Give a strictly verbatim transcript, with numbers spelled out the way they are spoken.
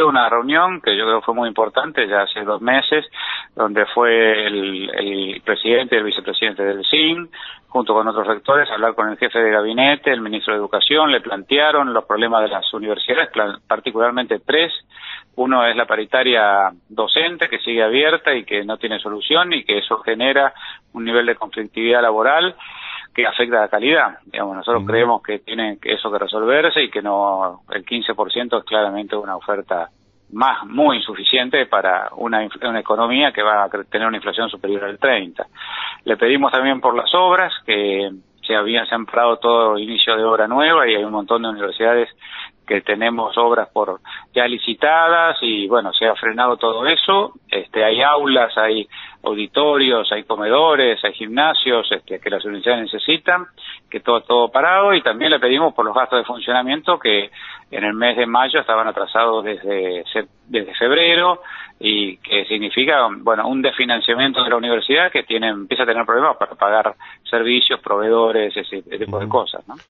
una reunión que yo creo fue muy importante, ya hace dos meses, donde fue el, el presidente y el vicepresidente del S I N, junto con otros rectores, a hablar con el jefe de gabinete, el ministro de Educación, le plantearon los problemas de las universidades, particularmente tres. Uno es la paritaria docente, que sigue abierta y que no tiene solución, y que eso genera un nivel de conflictividad laboral que afecta a la calidad. Digamos, nosotros uh-huh. creemos que tiene eso que resolverse, y que no, el quince por ciento es claramente una oferta más, muy insuficiente para una, una economía que va a tener una inflación superior al treinta. Le pedimos también por las obras, que se habían, se han parado todo inicio de obra nueva, y hay un montón de universidades que tenemos obras por ya licitadas, y bueno, se ha frenado todo eso. Este, hay aulas, hay auditorios, hay comedores, hay gimnasios, este, que las universidades necesitan, que todo, todo parado. Y también le pedimos por los gastos de funcionamiento, que en el mes de mayo estaban atrasados desde, desde febrero, y que significa, bueno, un desfinanciamiento de la universidad que tiene, empieza a tener problemas para pagar servicios, proveedores, ese, ese tipo de cosas, ¿no?